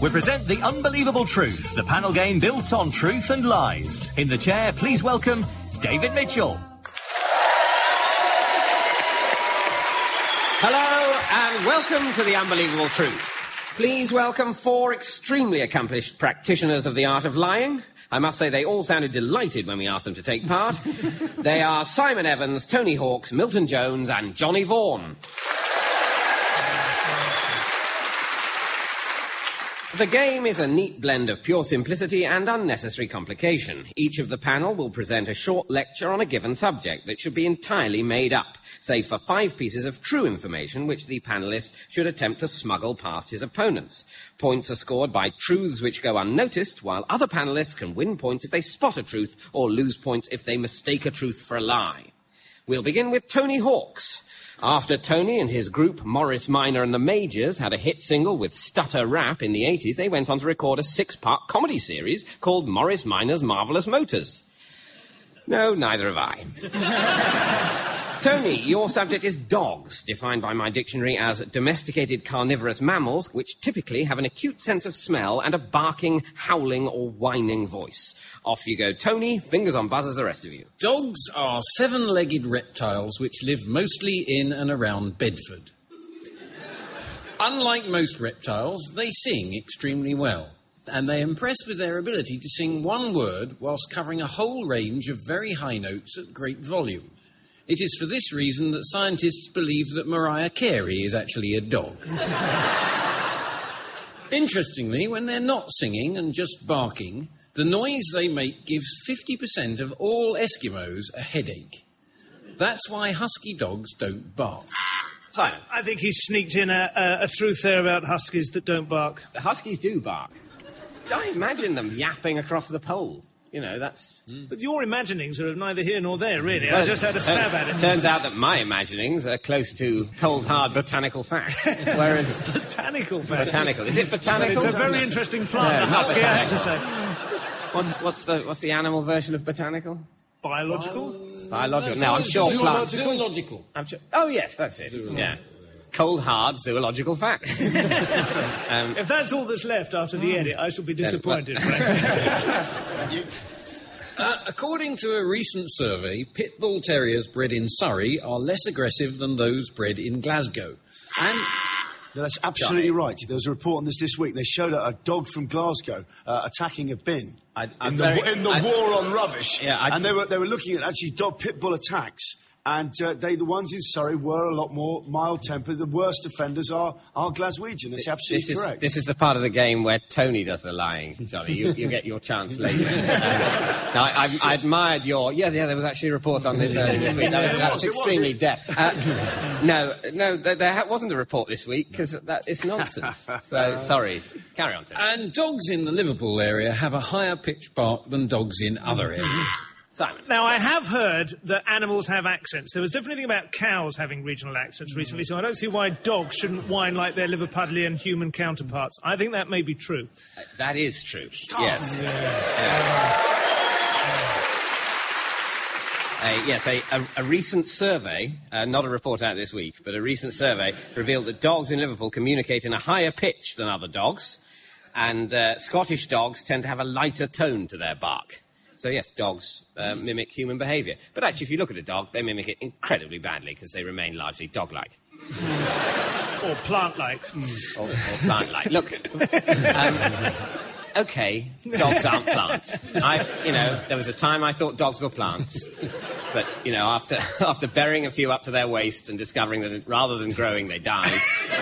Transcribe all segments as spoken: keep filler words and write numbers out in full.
we present The Unbelievable Truth, the panel game built on truth and lies. In the chair, please welcome David Mitchell. Hello and welcome to The Unbelievable Truth. Please welcome four extremely accomplished practitioners of the art of lying. I must say they all sounded delighted when we asked them to take part. They are Simon Evans, Tony Hawks, Milton Jones and Johnny Vaughan. The game is a neat blend of pure simplicity and unnecessary complication. Each of the panel will present a short lecture on a given subject that should be entirely made up, save for five pieces of true information which the panellist should attempt to smuggle past his opponents. Points are scored by truths which go unnoticed, while other panellists can win points if they spot a truth or lose points if they mistake a truth for a lie. We'll begin with Tony Hawks. After Tony and his group, Morris Minor and the Majors, had a hit single with Stutter Rap in the eighties, they went on to record a six-part comedy series called Morris Minor's Marvellous Motors. No, neither have I. Tony, your subject is dogs, defined by my dictionary as domesticated carnivorous mammals, which typically have an acute sense of smell and a barking, howling or whining voice. Off you go, Tony. Fingers on buzzers, the rest of you. Dogs are seven-legged reptiles which live mostly in and around Bedford. Unlike most reptiles, they sing extremely well, and they impress with their ability to sing one word whilst covering a whole range of very high notes at great volume. It is for this reason that scientists believe that Mariah Carey is actually a dog. Interestingly, when they're not singing and just barking, the noise they make gives fifty percent of all Eskimos a headache. That's why husky dogs don't bark. Simon. I think he's sneaked in a, a, a truth there about huskies that don't bark. The huskies do bark. Don't imagine them yapping across the pole. You know, that's... Mm. But your imaginings are neither here nor there, really. Well, I just had a stab uh, at it. Turns out that my imaginings are close to cold, hard botanical facts. Whereas... botanical facts? Botanical. Is it botanical? But it's a very interesting plant, no, the husky, I have to say. What's, what's, the, what's the animal version of botanical? Biological? Bio- Biological. No, I'm sure plants... Zoological. I'm sure... Oh, yes, that's it. Zoological. Yeah. Cold, hard, zoological facts. um, if that's all that's left after the edit, I shall be disappointed. uh, according to a recent survey, pit bull terriers bred in Surrey are less aggressive than those bred in Glasgow. And... No, that's absolutely right. There was a report on this this week. They showed a, a dog from Glasgow uh, attacking a bin I, in the, very, in the I, war on rubbish. Yeah, I, and they were, they were looking at actually dog pit bull attacks. And uh, they, the ones in Surrey, were a lot more mild-tempered. The worst offenders are, are Glaswegian. That's absolutely this is, correct. This is the part of the game where Tony does the lying, Johnny. You, you get your chance later. um, now, I, I, I admired your... Yeah, yeah, there was actually a report on this earlier this week. That was, that was extremely deft. Uh, no, no, there, there wasn't a report this week, because it's nonsense. So, sorry. Carry on, Tony. And dogs in the Liverpool area have a higher pitch bark than dogs in other areas. Simon. Now, I have heard that animals have accents. There was definitely anything about cows having regional accents recently, so I don't see why dogs shouldn't whine like their Liverpudlian human counterparts. I think that may be true. Uh, that is true. Oh, yes. Yeah. Yeah. Uh, yes, a, a, a recent survey, uh, not a report out this week, but a recent survey revealed that dogs in Liverpool communicate in a higher pitch than other dogs, and uh, Scottish dogs tend to have a lighter tone to their bark. So, yes, dogs uh, mimic human behaviour. But actually, if you look at a dog, they mimic it incredibly badly because they remain largely dog-like. Or plant-like. Mm. Or, or plant-like. Look, um, OK, dogs aren't plants. I, you know, there was a time I thought dogs were plants. But, you know, after, after burying a few up to their waists and discovering that rather than growing, they died...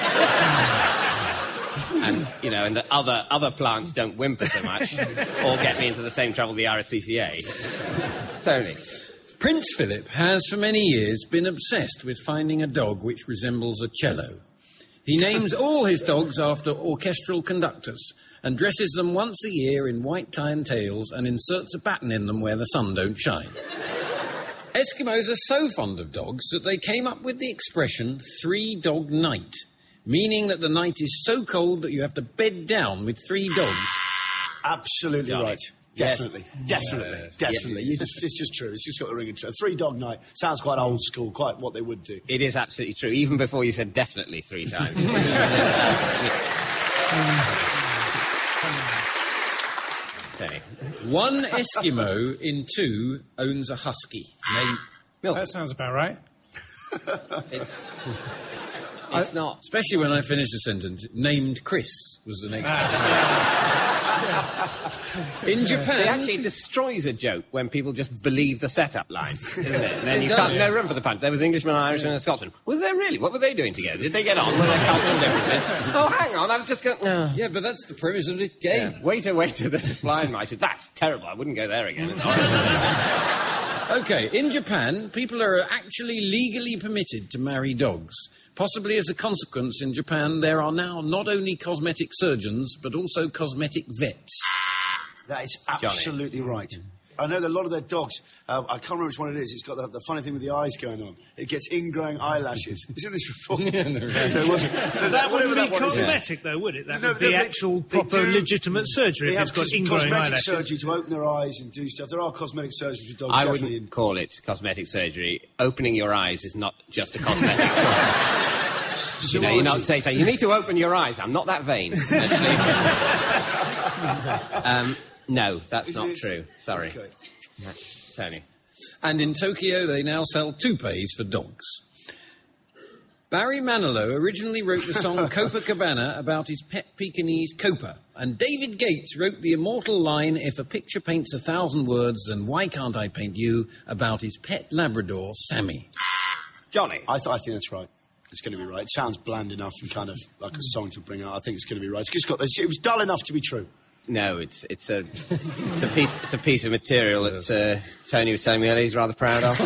And, you know, and the other, other plants don't whimper so much or get me into the same trouble the R S P C A. Tony. Prince Philip has for many years been obsessed with finding a dog which resembles a cello. He names all his dogs after orchestral conductors and dresses them once a year in white tie and tails and inserts a pattern in them where the sun don't shine. Eskimos are so fond of dogs that they came up with the expression three-dog night, meaning that the night is so cold that you have to bed down with three dogs. Absolutely Johnny. right. Definitely. Yes. Definitely. Yes. Definitely. You just, it's just true. It's just got a ring of truth. Three-dog night sounds quite old school, quite what they would do. It is absolutely true, even before you said definitely three times. One Eskimo in two owns a husky. Named Milton. That sounds about right. It's, it's not. Especially when I finished the sentence. Named Chris was the next one. In Japan... It actually destroys a joke when people just believe the setup line, isn't it? And then It you does. can't, no room for the punch. There was an Englishman, an Irishman, and a Scotsman. Was there really? What were they doing together? Did they get on? Were there cultural differences? Oh, hang on, I was just going... No. Yeah, but that's the premise of this game. Yeah. Waiter, waiter, there's a flying mice. That's terrible. I wouldn't go there again. It's horrible. OK, in Japan, people are actually legally permitted to marry dogs. Possibly as a consequence, in Japan, there are now not only cosmetic surgeons, but also cosmetic vets. That is absolutely right. I know that a lot of their dogs, uh, I can't remember which one it is, it's got the, the funny thing with the eyes going on. It gets ingrowing eyelashes. Isn't this report? Yeah, no, right. No, it wasn't. But That wouldn't whatever be that one is. cosmetic, though, would it? That No, would be they- actual, they proper, do- legitimate surgery They if have it's got cos- ingrowing cosmetic eyelashes. surgery to open their eyes and do stuff. There are cosmetic surgeries for dogs, I definitely. wouldn't call it cosmetic surgery. Opening your eyes is not just a cosmetic choice. You know, you're not saying, you need to open your eyes. I'm not that vain, actually. um, no, that's Is not it? true. Sorry. Okay. No. Tony. And in Tokyo, they now sell toupees for dogs. Barry Manilow originally wrote the song Copacabana about his pet Pekingese Copa. And David Gates wrote the immortal line, if a picture paints a thousand words, then why can't I paint you, about his pet Labrador, Sammy. Johnny. I, th- I think that's right. It's going to be right. It sounds bland enough and kind of like a song to bring out. I think it's going to be right. It's just got, it was dull enough to be true. No, it's it's a it's a piece it's a piece of material that uh, Tony was telling me earlier he's rather proud of.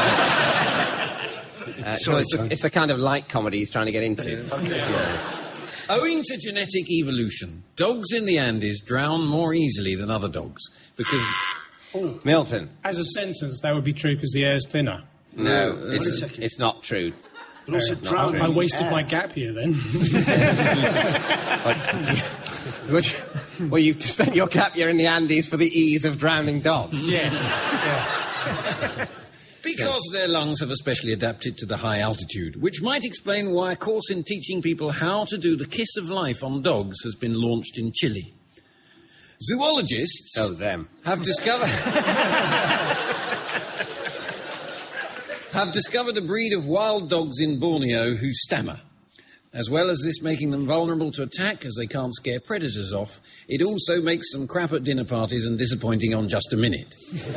uh, so it's, a, it's the kind of light comedy he's trying to get into. Owing to genetic evolution, dogs in the Andes drown more easily than other dogs because... Milton. As a sentence, that would be true because the air's thinner. No, Wait a it's, second. it's not true. But also I, drowning I in wasted air. my gap year then. Which, well, you've spent your gap year in the Andes for the ease of drowning dogs. Yes. Because their lungs have especially adapted to the high altitude, which might explain why a course in teaching people how to do the kiss of life on dogs has been launched in Chile. Zoologists Oh, them. have discovered have discovered a breed of wild dogs in Borneo who stammer. As well as this making them vulnerable to attack as they can't scare predators off, it also makes them crap at dinner parties and disappointing on just a minute.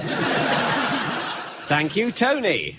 Thank you, Tony.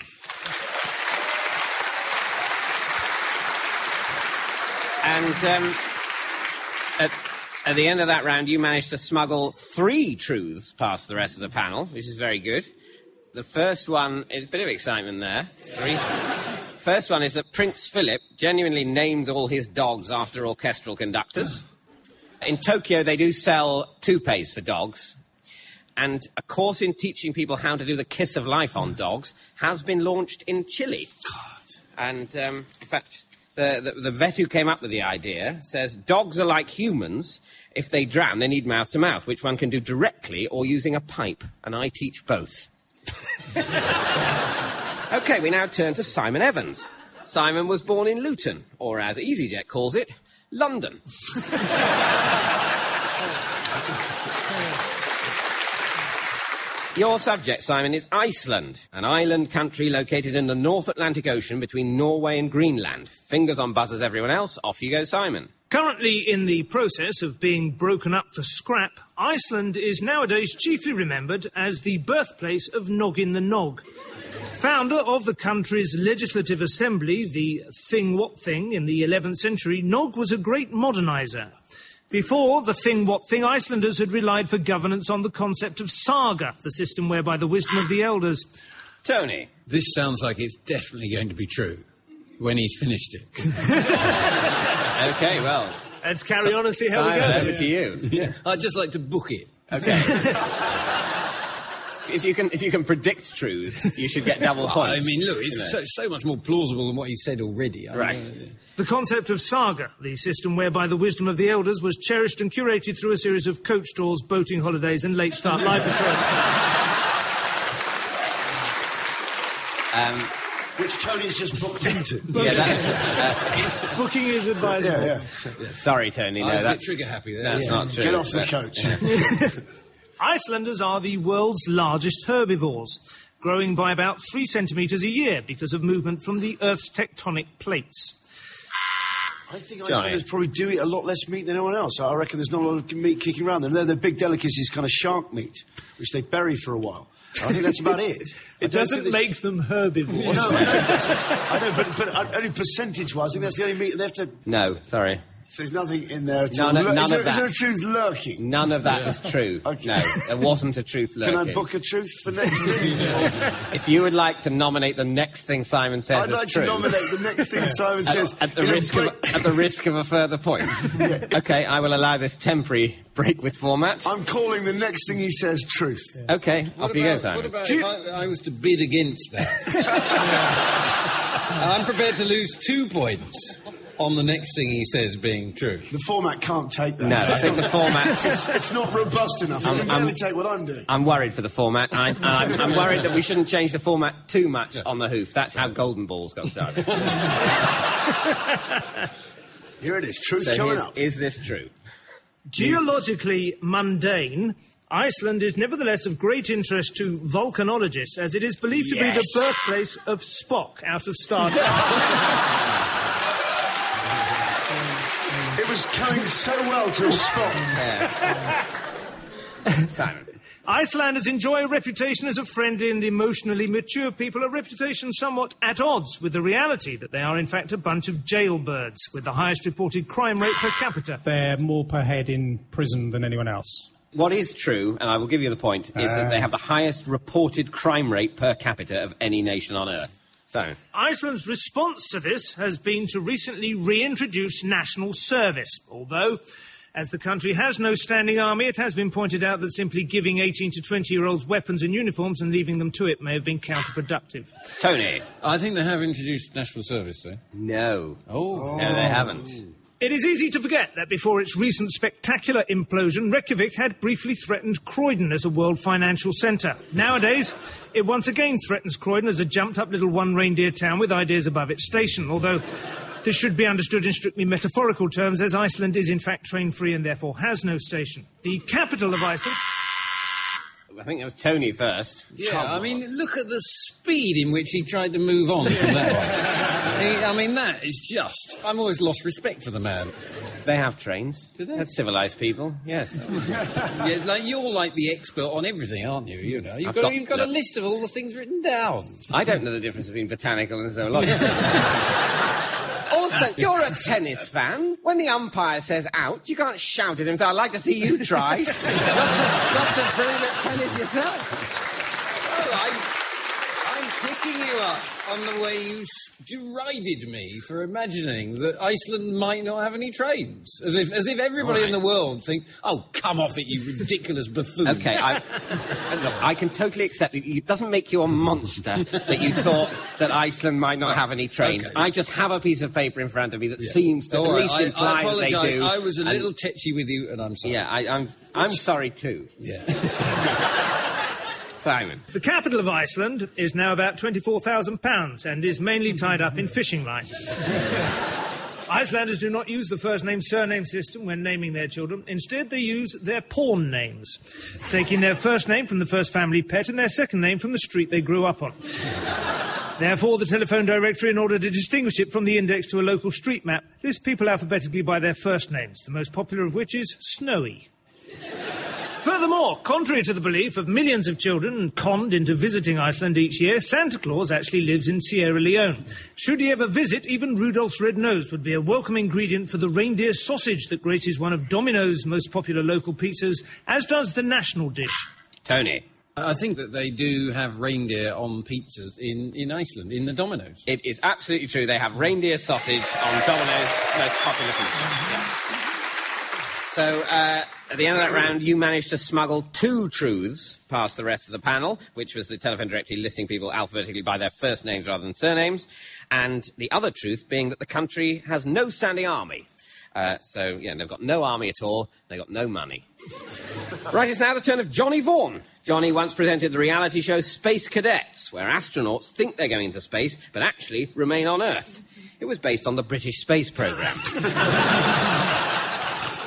And um, at, at the end of that round, you managed to smuggle three truths past the rest of the panel, which is very good. The first one is a bit of excitement there. Three. First one is that Prince Philip genuinely named all his dogs after orchestral conductors. In Tokyo, they do sell toupees for dogs. And a course in teaching people how to do the kiss of life on dogs has been launched in Chile. And, um, in fact, the, the, the vet who came up with the idea says dogs are like humans. If they drown, they need mouth-to-mouth, which one can do directly or using a pipe. And I teach both. OK, we now turn to Simon Evans. Simon was born in Luton, or as EasyJet calls it, London. Your subject, Simon, is Iceland, an island country located in the North Atlantic Ocean between Norway and Greenland. Fingers on buzzers, everyone else. Off you go, Simon. Currently in the process of being broken up for scrap, Iceland is nowadays chiefly remembered as the birthplace of Noggin the Nog. Founder of the country's legislative assembly, the Thing What Thing, in the eleventh century, Nog was a great moderniser. Before the Thing What Thing, Icelanders had relied for governance on the concept of saga, the system whereby the wisdom of the elders... Tony. This sounds like it's definitely going to be true when he's finished it. OK, well... Let's carry on and see how we Simon, go. over to you. Yeah. I'd just like to book it. OK. If you can, if you can predict truths, you should get double points. I mean, look, it's You know. so, so much more plausible than what he said already. I Right. mean, The concept of saga, the system whereby the wisdom of the elders was cherished and curated through a series of coach tours, boating holidays and late start life assurance plans. Um, Which Tony's just booked into. yeah, that's... Uh, Booking is advisable. Yeah, yeah. sorry, Tony. No, I was a bit that's... trigger happy there. That's Yeah. not true. Get off the That- coach. Icelanders are the world's largest herbivores, growing by about three centimetres a year because of movement from the Earth's tectonic plates. I think Icelanders probably do eat a lot less meat than anyone else. I reckon there's not a lot of meat kicking around them. Their, their big delicacy is kind of shark meat, which they bury for a while. I think that's about it. It doesn't make them herbivores. No, I know, it doesn't. I know, but, but only percentage-wise, I think that's the only meat they have to... No, sorry. So there's nothing in there at none all. Of, none is, there, of that. Is there a truth lurking? None of that yeah. is true. Okay. No, there wasn't a truth lurking. Can I book a truth for next thing? If you would like to nominate the next thing Simon says I'd as like true... I'd like to nominate the next thing Simon says... At, at, the risk of, at the risk of a further point. Yeah. OK, I will allow this temporary break with format. I'm calling the next thing he says truth. Yeah. OK, what off about, you go, Simon. What about if I, I was to bid against that? I'm prepared to lose two points on the next thing he says being true. The format can't take that. No, I think the format... it's, it's not robust enough. I'm, it can only take what I'm doing. I'm worried for the format. I, I'm, I'm worried that we shouldn't change the format too much yeah. on the hoof. That's how Golden Balls got started. Here it is. Truth so coming up. Is this true? Geologically mundane, Iceland is nevertheless of great interest to volcanologists, as it is believed yes. to be the birthplace of Spock out of Star Trek. It was going so well to a spot. Yeah. Simon. Icelanders enjoy a reputation as a friendly and emotionally mature people, a reputation somewhat at odds with the reality that they are in fact a bunch of jailbirds with the highest reported crime rate per capita. They're more per head in prison than anyone else. What is true, and I will give you the point, is uh... that they have the highest reported crime rate per capita of any nation on Earth. So. Iceland's response to this has been to recently reintroduce national service, although, as the country has no standing army, it has been pointed out that simply giving eighteen to twenty-year-olds weapons and uniforms and leaving them to it may have been counterproductive. Tony. I think they have introduced national service, though. No. Oh. No, they haven't. It is easy to forget that before its recent spectacular implosion, Reykjavik had briefly threatened Croydon as a world financial centre. Nowadays, it once again threatens Croydon as a jumped-up little one-reindeer town with ideas above its station, although this should be understood in strictly metaphorical terms, as Iceland is in fact train-free and therefore has no station. The capital of Iceland... I think it was Tony first. Yeah, I mean, look at the speed in which he tried to move on from that one. He, I mean, that is just... I'm always lost respect for the man. They have trains. Do they? That's civilised people, yes. Yeah, like, you're like the expert on everything, aren't you? You know, you've got, got, you've got a list of all the things written down. I don't know the difference between botanical and zoological. Also, you're a tennis fan. When the umpire says out, you can't shout at him, so I'd like to see you try. not, to, not to brilliant at tennis yourself. Oh, I'm, I'm picking you up on the way you derided me for imagining that Iceland might not have any trains. As if, as if everybody right. in the world thinks, oh, come off it, you ridiculous buffoon. OK, I, look, I can totally accept it. It doesn't make you a monster that you thought that Iceland might not have any trains. Okay. I just have a piece of paper in front of me that yeah. seems to All at least right. imply I, I apologise. that they do. I was a and, little tetchy with you, and I'm sorry. Yeah, I, I'm, I'm sorry too. Yeah. Simon. The capital of Iceland is now about twenty-four thousand pounds and is mainly tied up in fishing lines. Icelanders do not use the first-name-surname system when naming their children. Instead, they use their porn names, taking their first name from the first family pet and their second name from the street they grew up on. Therefore, the telephone directory, in order to distinguish it from the index to a local street map, lists people alphabetically by their first names, the most popular of which is Snowy. Furthermore, contrary to the belief of millions of children conned into visiting Iceland each year, Santa Claus actually lives in Sierra Leone. Should he ever visit, even Rudolph's red nose would be a welcome ingredient for the reindeer sausage that graces one of Domino's most popular local pizzas, as does the national dish. Tony. I think that they do have reindeer on pizzas in, in Iceland, in the Domino's. It is absolutely true. They have reindeer sausage on Domino's most popular pizza. Yeah. So, uh, at the end of that round, you managed to smuggle two truths past the rest of the panel, which was the telephone directory listing people alphabetically by their first names rather than surnames, and the other truth being that the country has no standing army. Uh, so, yeah, they've got no army at all, they've got no money. Right, it's now the turn of Johnny Vaughan. Johnny once presented the reality show Space Cadets, where astronauts think they're going into space, but actually remain on Earth. It was based on the British space programme.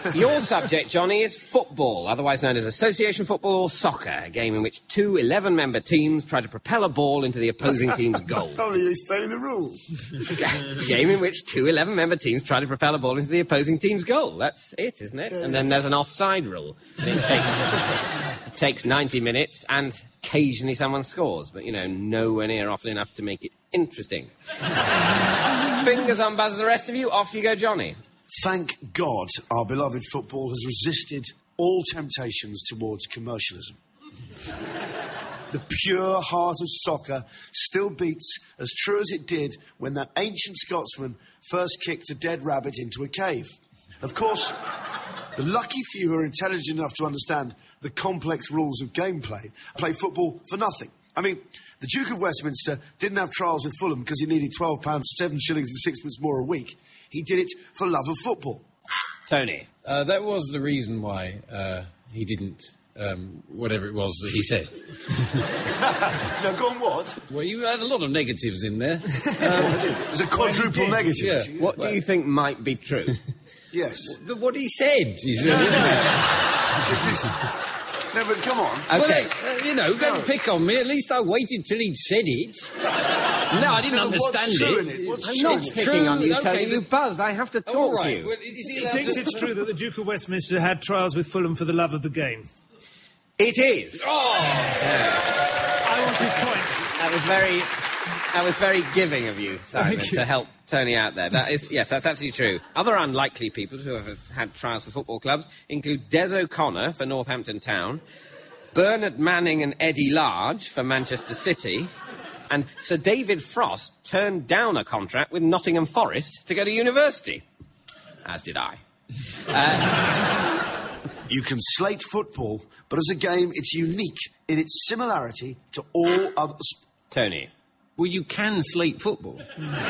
Your subject, Johnny, is football, otherwise known as association football or soccer, a game in which two eleven-member teams try to propel a ball into the opposing team's goal. Only you explain the rules. A game in which two eleven-member teams try to propel a ball into the opposing team's goal. That's it, isn't it? And then there's an offside rule. And it takes, it takes ninety minutes, and occasionally someone scores, but, you know, nowhere near often enough to make it interesting. Fingers on buzz, the rest of you. Off you go, Johnny. Thank God our beloved football has resisted all temptations towards commercialism. The pure heart of soccer still beats as true as it did when that ancient Scotsman first kicked a dead rabbit into a cave. Of course, the lucky few who are intelligent enough to understand the complex rules of gameplay play football for nothing. I mean, the Duke of Westminster didn't have trials with Fulham because he needed twelve pounds, seven shillings and sixpence more a week. He did it for love of football. Tony. Uh, that was the reason why uh, he didn't, um, whatever it was that he said. Now, go on, what? Well, you had a lot of negatives in there. Um, There's a quadruple negative. Yeah. What do you think might be true? Yes. the, what he said is really... This is... No, but come on. Okay. Well, uh, you know, don't No. pick on me. At least I waited till he'd said it. No, I didn't No, understand what's true it. in it? What's I'm true not in it? picking True, on you, okay, Tony. You but- buzzed. I have to talk All to right. you. Well, is he He allowed thinks to... it's true that the Duke of Westminster had trials with Fulham for the love of the game. It is. Oh! I want his point. That was very, that was very giving of you, Simon, Thank you. to help Tony out there. That is, yes, that's absolutely true. Other unlikely people who have had trials for football clubs include Des O'Connor for Northampton Town, Bernard Manning and Eddie Large for Manchester City, and Sir David Frost turned down a contract with Nottingham Forest to go to university. As did I. You can slate football, but as a game, it's unique in its similarity to all other... Sp- Tony. Well, you can slate football.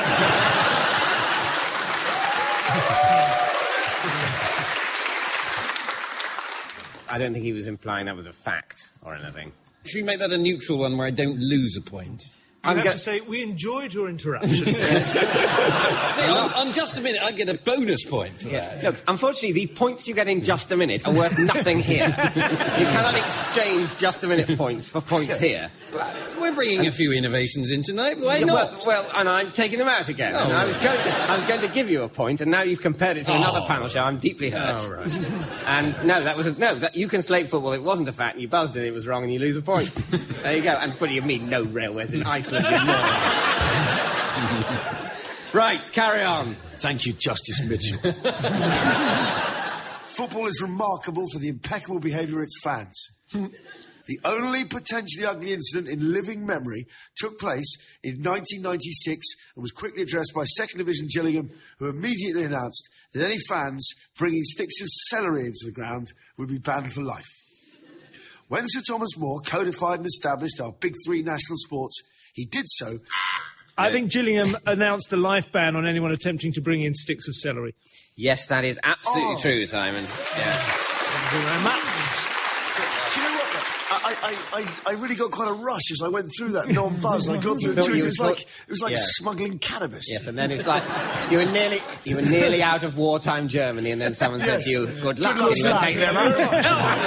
I don't think he was implying that was a fact or anything. Should we make that a neutral one where I don't lose a point? You I'm have go- to say, we enjoyed your interruption. See, on, on just a minute, I get a bonus point for that. Look, unfortunately, the points you get in just a minute are worth nothing here. You cannot exchange just a minute points for points here. We're bringing a few innovations in tonight. Why Yeah, not? well, well, and I'm taking them out again. Oh, and I right. was going to, I was going to give you a point, and now you've compared it to another Oh. panel show. I'm deeply hurt. Oh, right. And no, that was a, no. That, you can slate football. It wasn't a fact. And you buzzed and it was wrong, and you lose a point. There you go. And what do you mean, no railways in Iceland? You moron. Right, carry on. Thank you, Justice Mitchell. Football is remarkable for the impeccable behaviour of its fans. The only potentially ugly incident in living memory took place in nineteen ninety-six and was quickly addressed by Second Division Gillingham, who immediately announced that any fans bringing sticks of celery into the ground would be banned for life. When Sir Thomas More codified and established our big three national sports, he did so... I think Gillingham announced a life ban on anyone attempting to bring in sticks of celery. Yes, that is absolutely Oh. true, Simon. Yeah. Thank you very much. Do you know what? I, I, I, I really got quite a rush as I went through that non-buzz. I got through thought it. you It was thought- like it was like Yeah. smuggling cannabis. Yes, and then it's like you were nearly you were nearly out of wartime Germany, and then someone said Yes. to you, "Good luck." luck, and you went, luck. "Thank you very Very much."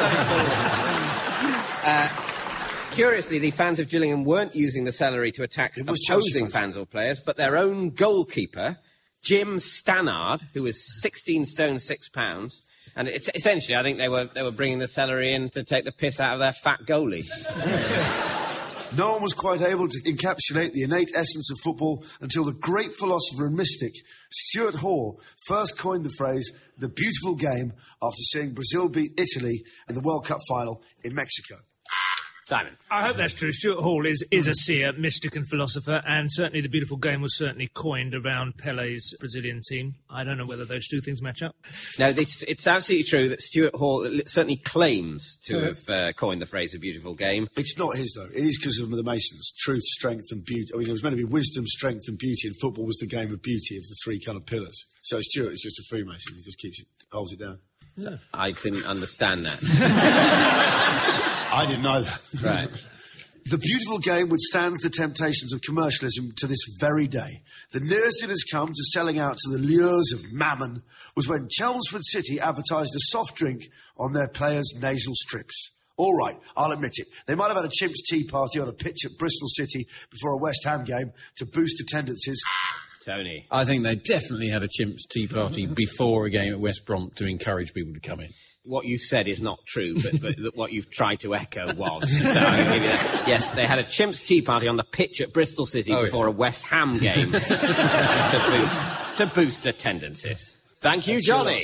much. Curiously, the fans of Gillingham weren't using the celery to attack It was Chelsea opposing fans. fans or players, but their own goalkeeper, Jim Stannard, who was sixteen stone six pounds. And it's essentially, I think they were they were bringing the celery in to take the piss out of their fat goalie. No one was quite able to encapsulate the innate essence of football until the great philosopher and mystic Stuart Hall first coined the phrase "the beautiful game" after seeing Brazil beat Italy in the World Cup final in Mexico. Simon. I hope that's true. Stuart Hall is, is a seer, mystic and philosopher, and certainly the beautiful game was certainly coined around Pele's Brazilian team. I don't know whether those two things match up. No, it's, it's absolutely true that Stuart Hall certainly claims to have uh, coined the phrase "a beautiful game." It's not his, though. It is because of the Masons. Truth, strength and beauty. I mean, it was meant to be wisdom, strength and beauty, and football was the game of beauty of the three kind of pillars. So Stuart is just a Freemason. He just keeps it, holds it down. I didn't understand that. I didn't know that. Right. The beautiful game withstands the temptations of commercialism to this very day. The nearest it has come to selling out to the lures of mammon was when Chelmsford City advertised a soft drink on their players' nasal strips. All right, I'll admit it. They might have had a chimp's tea party on a pitch at Bristol City before a West Ham game to boost attendances. Tony. I think they definitely had a chimp's tea party before a game at West Brom to encourage people to come in. What you've said is not true, but, but th- what you've tried to echo was. So I'm gonna give you that. Yes, they had a chimp's tea party on the pitch at Bristol City Oh, before yeah. a West Ham game to boost to boost attendances. Thank you, Johnny.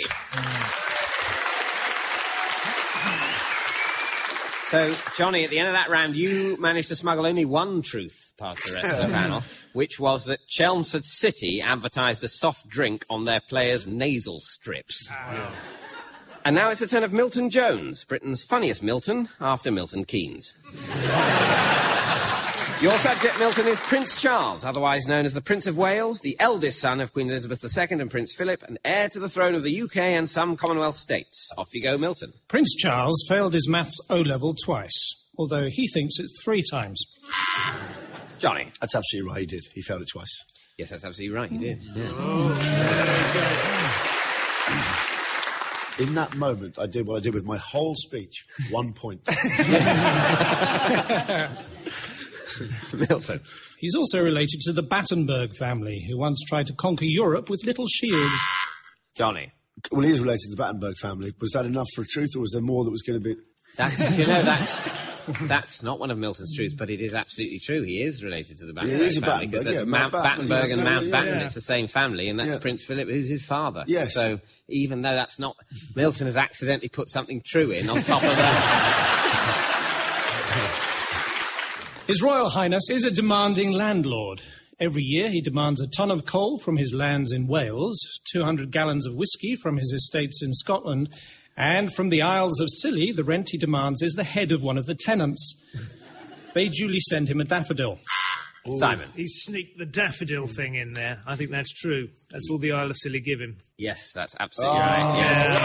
So, Johnny, at the end of that round, you managed to smuggle only one truth past the rest of the panel, which was that Chelmsford City advertised a soft drink on their players' nasal strips. Ah. And now it's the turn of Milton Jones, Britain's funniest Milton, after Milton Keynes. Your subject, Milton, is Prince Charles, otherwise known as the Prince of Wales, the eldest son of Queen Elizabeth the Second and Prince Philip, and heir to the throne of the U K and some Commonwealth states. Off you go, Milton. Prince Charles failed his maths O-level twice, although he thinks it's three times. Johnny. That's absolutely right, he did. He failed it twice. Yes, that's absolutely right, he did. Yeah. In that moment, I did what I did with my whole speech. One point. Milton. He's also related to the Battenberg family, who once tried to conquer Europe with little shields. Johnny. Well, he is related to the Battenberg family. Was that enough for a truth, or was there more that was going to be... That's, do you know, that's, that's not one of Milton's truths, but it is absolutely true. He is related to the Battenberg He is a family. Battenberg, because yeah, Mount Mount Battenberg Batten, and yeah, Mount yeah, Batten, yeah. it's the same family, and that's Yeah. Prince Philip, who's his father. Yes. So even though that's not... Milton has accidentally put something true in on top of that. His Royal Highness is a demanding landlord. Every year he demands a ton of coal from his lands in Wales, two hundred gallons of whiskey from his estates in Scotland, and from the Isles of Scilly, the rent he demands is the head of one of the tenants. They duly send him a daffodil. Simon. He sneaked the daffodil thing in there. I think that's true. That's all the Isle of Scilly give him. Yes, that's absolutely right. Yes.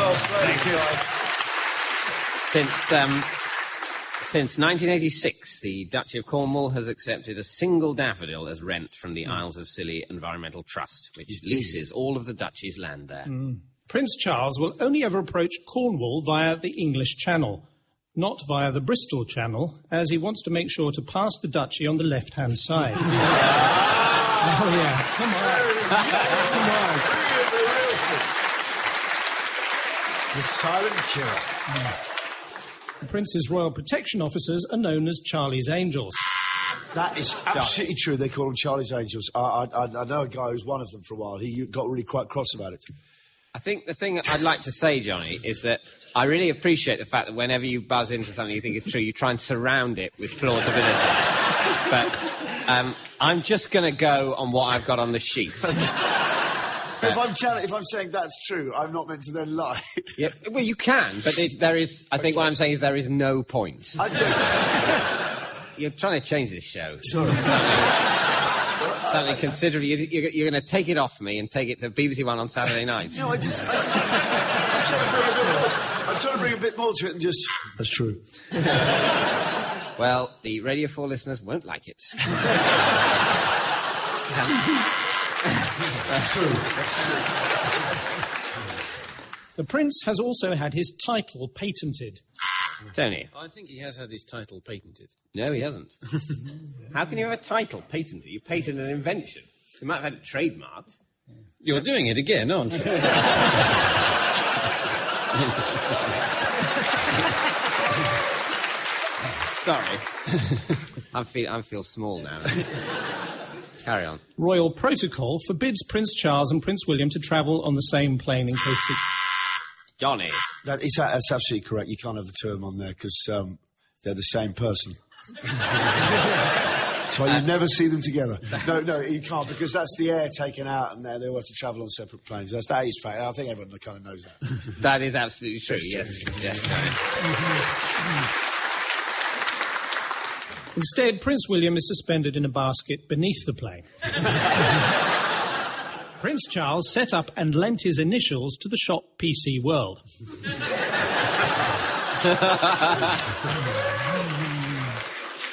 Since, um, since nineteen eighty-six, the Duchy of Cornwall has accepted a single daffodil as rent from the Isles of Scilly Environmental Trust, which leases all of the Duchy's land there. Prince Charles will only ever approach Cornwall via the English Channel, not via the Bristol Channel, as he wants to make sure to pass the duchy on the left-hand side. Oh, yeah. Come on. The silent killer. The Prince's Royal Protection Officers are known as Charlie's Angels. That is absolutely true. They call them Charlie's Angels. I, I, I know a guy who's one of them for a while. He got really quite cross about it. I think the thing I'd like to say, Johnny, is that I really appreciate the fact that whenever you buzz into something you think is true, you try and surround it with plausibility. But um, I'm just going to go on what I've got on the sheet. If I'm, tell- if I'm saying that's true, I'm not meant to then lie. Yeah, well, you can, but it, there is... I think what I'm saying is there is no point. I do. You're trying to change this show. Sorry. Something considerably... You're, you're going to take it off me and take it to B B C One on Saturday nights. No, I just... I just I'm, trying to bring a bit more, I'm trying to bring a bit more to it than just... That's true. Well, the Radio four listeners won't like it. That's true. That's true. The Prince has also had his title patented. Tony? I think he has had his title patented. No, he hasn't. How can you have a title patented? You patent an invention. You might have had it trademarked. You're doing it again, aren't you? Sorry. I feel I feel small now. Carry on. Royal protocol forbids Prince Charles and Prince William to travel on the same plane in case it... Johnny. That is, that's absolutely correct. You can't have the two of them on there because um, they're the same person. That's why you never see them together. No, no, you can't because that's the air taken out and they they all have to travel on separate planes. That's, that is fact. I think everyone kind of knows that. That is absolutely true, That's yes. true. Yes, Johnny. Instead, Prince William is suspended in a basket beneath the plane. Prince Charles set up and lent his initials to the shop P C World.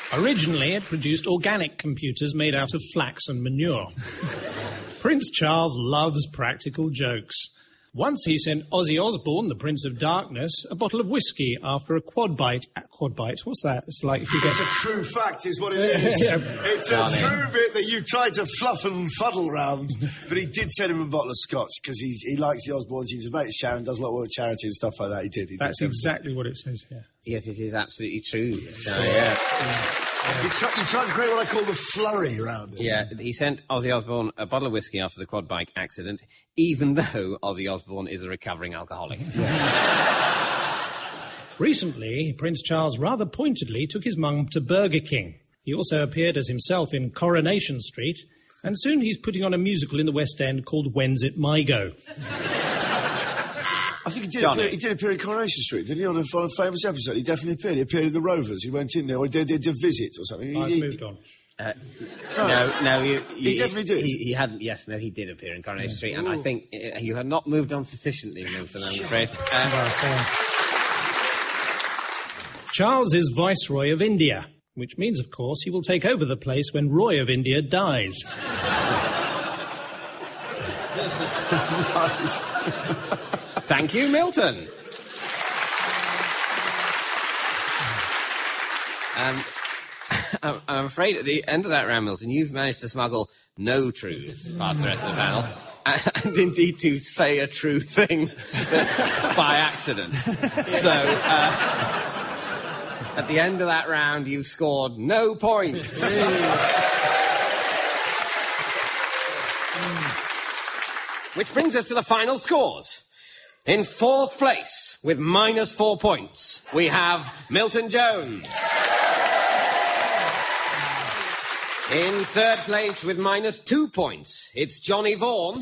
Originally, it produced organic computers made out of flax and manure. Prince Charles loves practical jokes. Once he sent Ozzy Osbourne, the Prince of Darkness, a bottle of whiskey after a quad bite. A quad bite? What's that? It's like if you get... It's a true fact, is what it is. Yeah. It's a true bit that you tried to fluff and fuddle round, but he did send him a bottle of scotch because he, he likes the Osbournes. He's a mate of Sharon, does a lot of work with charity and stuff like that. He did. He That's did exactly what it says here. Yes, it is absolutely true. So, yeah. You tried, you tried to create what I call the flurry around it. Yeah, he sent Ozzy Osbourne a bottle of whiskey after the quad bike accident, even though Ozzy Osbourne is a recovering alcoholic. Recently, Prince Charles rather pointedly took his mum to Burger King. He also appeared as himself in Coronation Street, and soon he's putting on a musical in the West End called When's It My Go? I think he did, Johnny. appear, he did appear in Coronation Street, didn't he, on a, on a famous episode? He definitely appeared. He appeared in The Rovers. He went in there, or he did, did a visit or something. I've he, moved on. Uh, no, no, you, you, He definitely did. He, he hadn't. Yes, no, he did appear in Coronation Street, and I think uh, you had not moved on sufficiently, Milton. I'm afraid. Uh, Charles is Viceroy of India, which means, of course, he will take over the place when Roy of India dies. Thank you, Milton. Um, I'm, I'm afraid at the end of that round, Milton, you've managed to smuggle no truths past the rest of the panel, and, and indeed to say a true thing by accident. So, uh, at the end of that round, you've scored no points. Which brings us to the final scores. In fourth place, with minus four points, we have Milton Jones. In third place, with minus two points, it's Johnny Vaughan.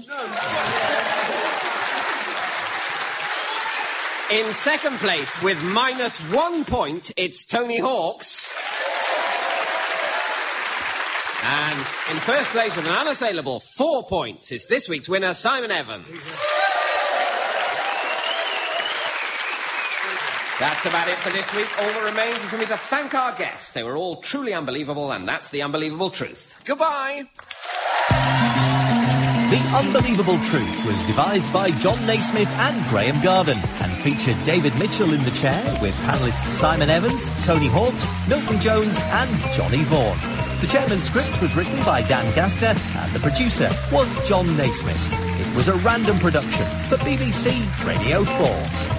In second place, with minus one point, it's Tony Hawks. And in first place, with an unassailable four points, it's this week's winner, Simon Evans. That's about it for this week. All that remains is for me to thank our guests. They were all truly unbelievable, and that's the unbelievable truth. Goodbye. The Unbelievable Truth was devised by John Naismith and Graham Garden and featured David Mitchell in the chair with panellists Simon Evans, Tony Hawks, Milton Jones and Johnny Vaughan. The chairman's script was written by Dan Gaster and the producer was John Naismith. It was a random production for B B C Radio four.